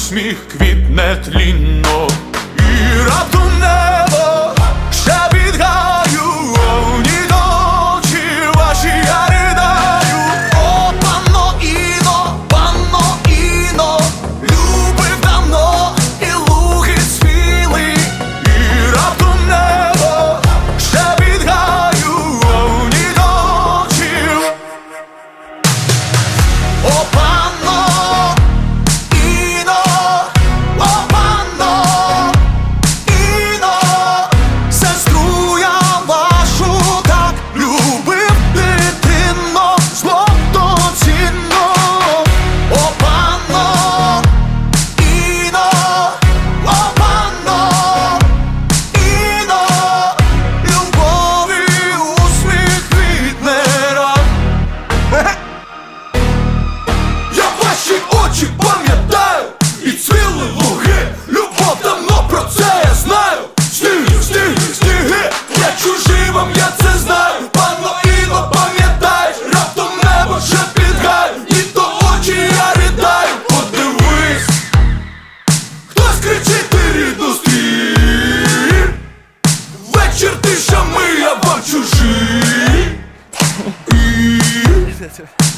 усміх квітне тлінно, і раптом небо ще підгаю, ні очі ваші я ридаю. О, панно Іно, любив давно і луги цвіли, і раптом небо ще підгаю, ні очі. О, панно Іно, сестру я вашу так любив, дитино, злотоцінно. О, панно Іно, любові усміх квітне рад. Я ваші очі пам'ятаю, і цвіли луги, любов давно про це я знаю. Сніги, я чужий вам, я це знаю. Панно Іно, пам'ятаєш, раптом небо ще підгаю, і то очі я ридаю. Подивись, хтось кричить, ти рідну стрій. Вечір тиша, ми, я вам чужий.